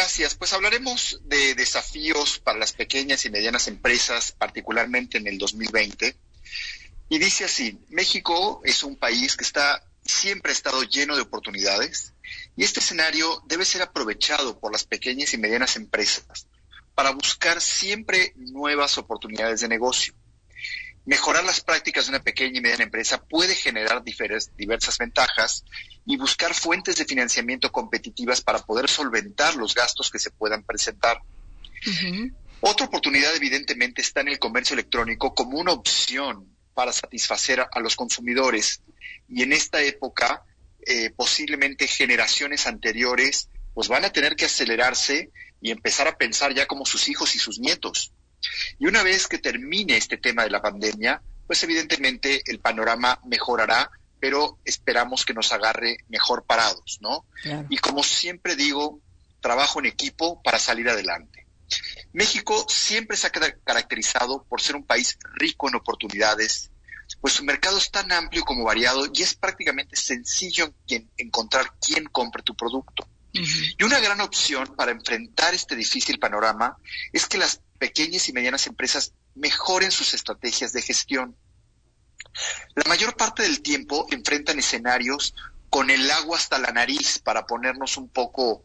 Gracias. Pues hablaremos de desafíos para las pequeñas y medianas empresas, particularmente en el 2020. Y dice así: México es un país que siempre ha estado lleno de oportunidades, y este escenario debe ser aprovechado por las pequeñas y medianas empresas para buscar siempre nuevas oportunidades de negocio. Mejorar las prácticas de una pequeña y mediana empresa puede generar diversas ventajas y buscar fuentes de financiamiento competitivas para poder solventar los gastos que se puedan presentar. Uh-huh. Otra oportunidad, evidentemente, está en el comercio electrónico como una opción para satisfacer a los consumidores. Y en esta época, posiblemente generaciones anteriores pues van a tener que acelerarse y empezar a pensar ya como sus hijos y sus nietos. Y una vez que termine este tema de la pandemia, pues evidentemente el panorama mejorará, pero esperamos que nos agarre mejor parados, ¿no? Claro. Y como siempre digo, trabajo en equipo para salir adelante. México siempre se ha caracterizado por ser un país rico en oportunidades, pues su mercado es tan amplio como variado y es prácticamente sencillo encontrar quién compre tu producto. Uh-huh. Y una gran opción para enfrentar este difícil panorama es que las pequeñas y medianas empresas mejoren sus estrategias de gestión. La mayor parte del tiempo enfrentan escenarios con el agua hasta la nariz, para ponernos un poco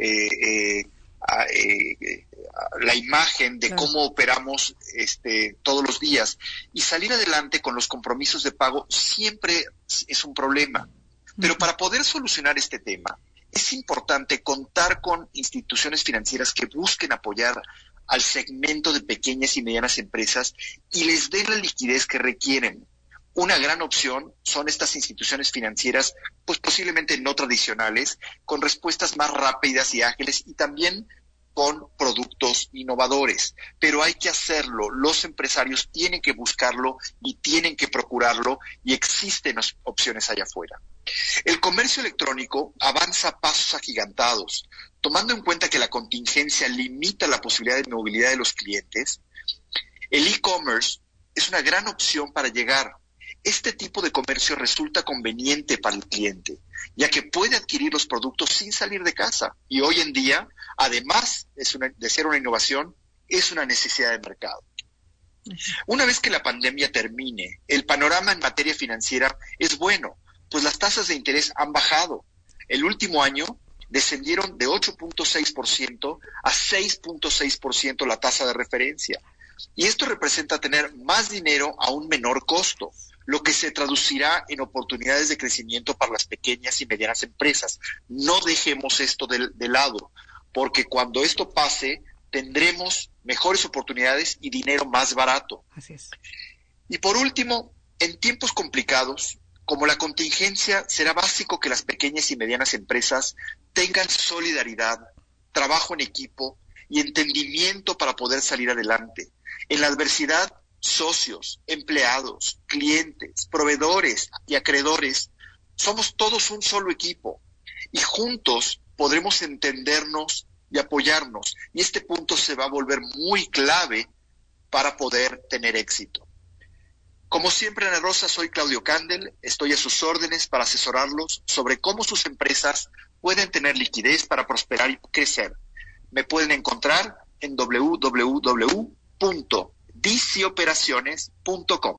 la imagen de cómo operamos todos los días. Y salir adelante con los compromisos de pago siempre es un problema. Pero para poder solucionar este tema, es importante contar con instituciones financieras que busquen apoyar al segmento de pequeñas y medianas empresas y les den la liquidez que requieren. Una gran opción son estas instituciones financieras, pues posiblemente no tradicionales, con respuestas más rápidas y ágiles y también con productos innovadores. Pero hay que hacerlo, los empresarios tienen que buscarlo y tienen que procurarlo, y existen opciones allá afuera. El comercio electrónico avanza a pasos agigantados, tomando en cuenta que la contingencia limita la posibilidad de movilidad de los clientes. El e-commerce es una gran opción para llegar. Este tipo de comercio resulta conveniente para el cliente, ya que puede adquirir los productos sin salir de casa. Y hoy en día, además de ser una innovación, es una necesidad de mercado. Una vez que la pandemia termine, el panorama en materia financiera es bueno, pues las tasas de interés han bajado. El último año descendieron de 8.6% a 6.6% la tasa de referencia. Y esto representa tener más dinero a un menor costo, lo que se traducirá en oportunidades de crecimiento para las pequeñas y medianas empresas. No dejemos esto de lado, porque cuando esto pase, tendremos mejores oportunidades y dinero más barato. Así es. Y por último, en tiempos complicados, como la contingencia, será básico que las pequeñas y medianas empresas tengan solidaridad, trabajo en equipo y entendimiento para poder salir adelante. En la adversidad, socios, empleados, clientes, proveedores y acreedores, somos todos un solo equipo y juntos podremos entendernos y apoyarnos. Y este punto se va a volver muy clave para poder tener éxito. Como siempre, Ana Rosa, soy Claudio Candel, estoy a sus órdenes para asesorarlos sobre cómo sus empresas pueden tener liquidez para prosperar y crecer. Me pueden encontrar en www.dicioperaciones.com.